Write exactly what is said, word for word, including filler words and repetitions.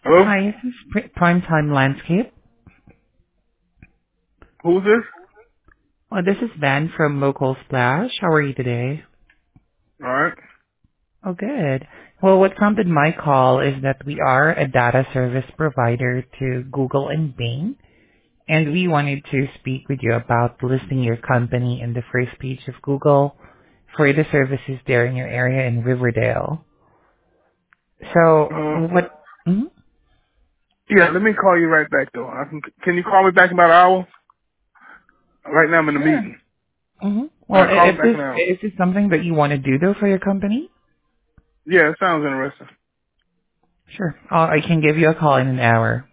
Hello? Hi, this is Pri- Primetime Landscape. Who's this? Well, this is Van from Local Splash. How are you today? Alright. Oh, good. Well, what prompted my call is that we are a data service provider to Google and Bing, and we wanted to speak with you about listing your company in the first page of Google for the services there in your area in Riverdale. So, Uh, what? Mhm. yeah, let me call you right back though. I can, can you call me back in about an hour? Right now I'm in a Sure. meeting. hmm Well, Alright, i- call me is back this in an hour. is this something that you want to do though for your company? Yeah, it sounds interesting. Sure. Uh, I can give you a call in an hour.